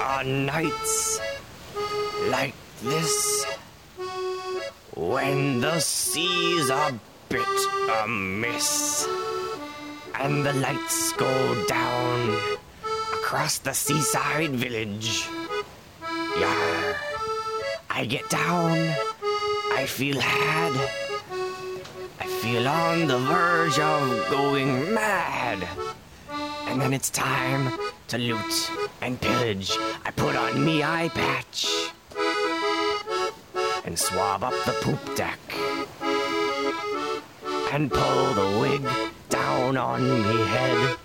on nights like this, when the sea's a bit amiss, and the lights go down across the seaside village. Yar, I get down, I feel had, I feel on the verge of going mad. And then it's time to loot and pillage. I put on me eye patch and swab up the poop deck and pull the wig down on me head.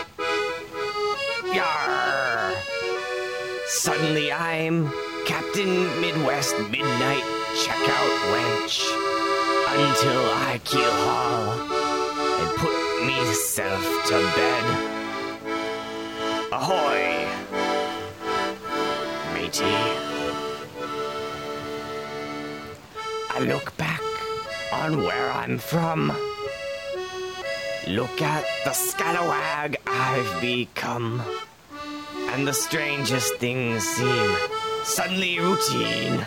Yar! Suddenly I'm Captain Midwest Midnight Checkout Wench until I keel haul and put myself to bed. Ahoy, matey. I look back on where I'm from. Look at the scalawag I've become. And the strangest things seem suddenly routine.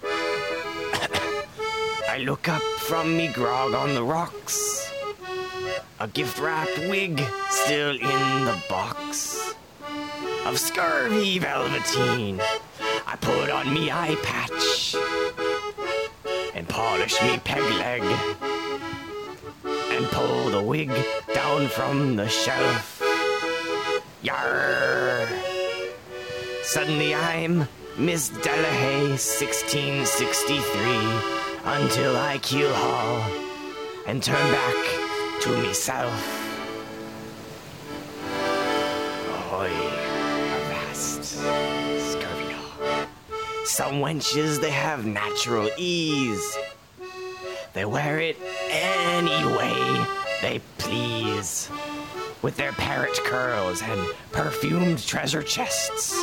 I look up from me grog on the rocks. A gift-wrapped wig still in the box of scurvy velveteen. I put on me eye patch and polish me peg leg and pull the wig down from the shelf. Yarr! Suddenly I'm Miss Delahaye 1663 until I keel haul and turn back to myself. Ahoy, avast, scurvy dog. Some wenches, they have natural ease. They wear it any way they please, with their parrot curls and perfumed treasure chests.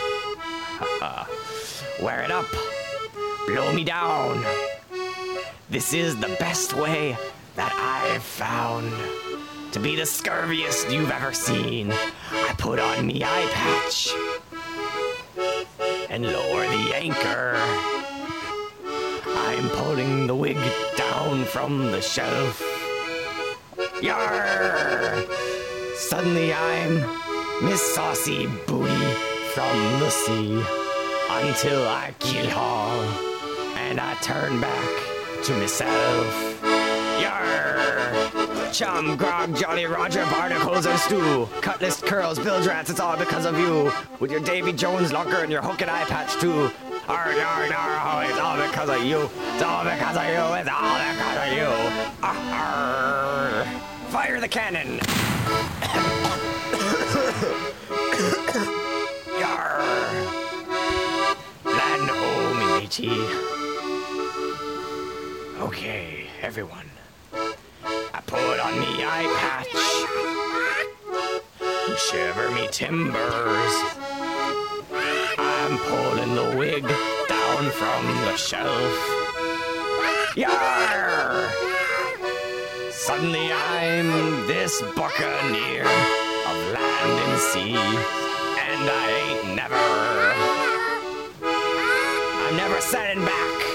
Wear it up, blow me down. This is the best way that I've found to be the scurviest you've ever seen. I put on me eye patch and lower the anchor. I'm pulling the wig down from the shelf. Yarr! Suddenly I'm Miss Saucy Booty from the sea until I keel haul and I turn back to myself. Yarr! Chum, grog, jolly Roger, barnacles and stew, cutlass, curls, bilge rats, it's all because of you. With your Davy Jones locker and your hook and eye patch too. Arr, yarr, yarr, oh, it's all because of you. It's all because of you. It's all because of you. Arr, fire the cannon. Yarr. Land ho, me matey. Okay, everyone. I put on me eye patch. Shiver me timbers. I'm pulling the wig down from the shelf. Yarr! Suddenly I'm this buccaneer of land and sea, and I ain't never. I'm never setting back.